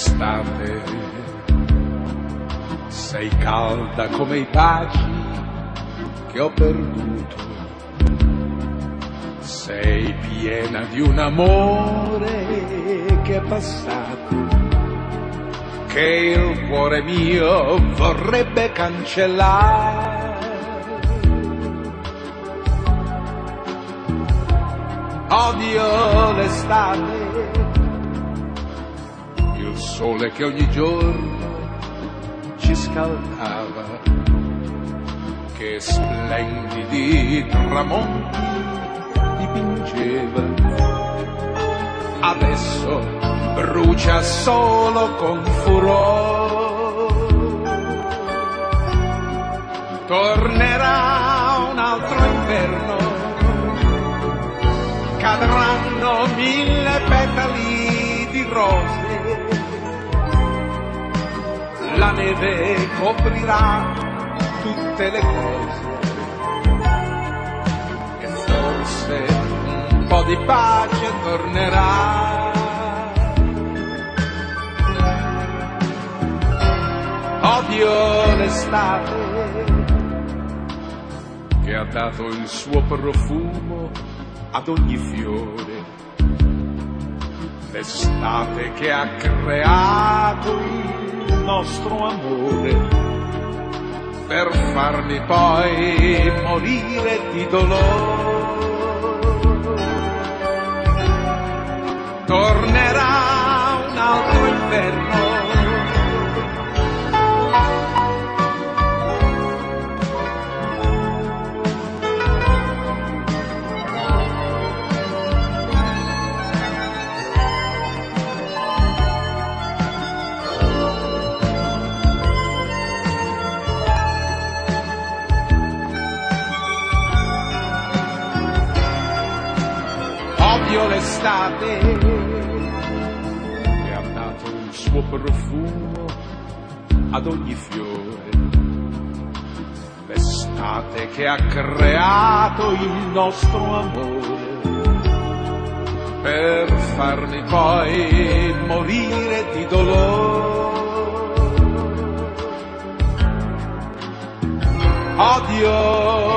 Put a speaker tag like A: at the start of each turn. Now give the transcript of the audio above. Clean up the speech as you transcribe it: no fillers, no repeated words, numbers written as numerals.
A: Estate, sei calda come i baci che ho perduto, sei piena di un amore che è passato, che il cuore mio vorrebbe cancellare. Odio l'estate, il sole che ogni giorno ci scaldava, che splendidi tramonti dipingeva. Adesso brucia solo con furore. Tornerà un altro inverno, cadranno 1000 petali di rose, la neve coprirà tutte le cose e forse un po' di pace tornerà. Odio l'estate che ha dato il suo profumo ad ogni fiore, l'estate che ha creato il nostro amore per farmi poi morire di dolore. Tornerà un altro inverno, odio l'estate che ha dato il suo profumo ad ogni fiore, l'estate che ha creato il nostro amore per farmi poi morire di dolore. Odio